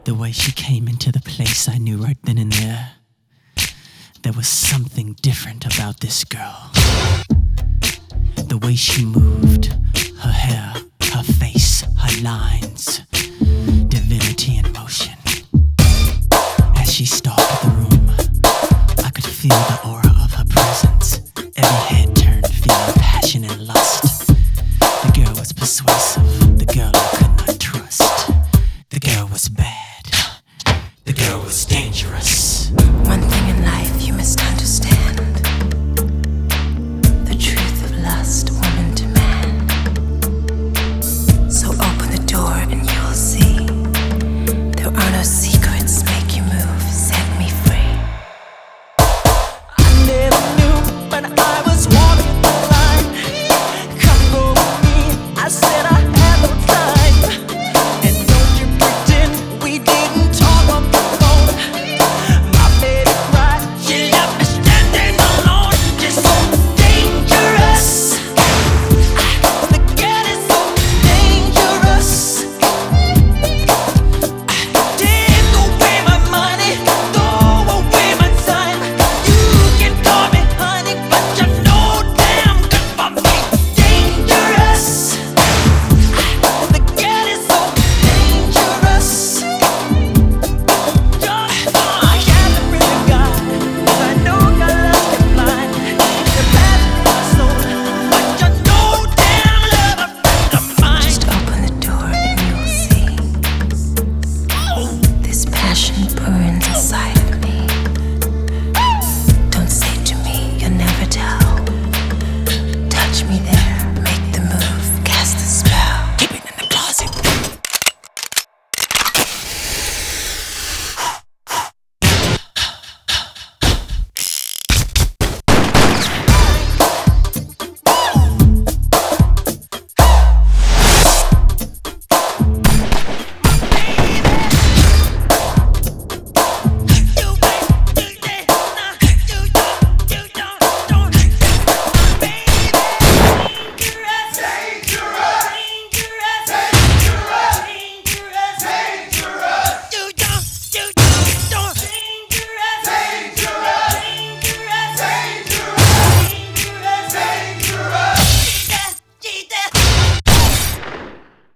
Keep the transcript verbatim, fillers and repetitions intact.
The way she came into the place, I knew right then and there. There was something different about this girl. The way she moved, her hair, her face, her lines, divinity in motion. As she stalked the room, I could feel the aura of her presence. Every head turned, feeling passion and lust. The girl was persuasive, the girl I could not trust. The girl was bad, the girl was dangerous. One thing in life you must understand.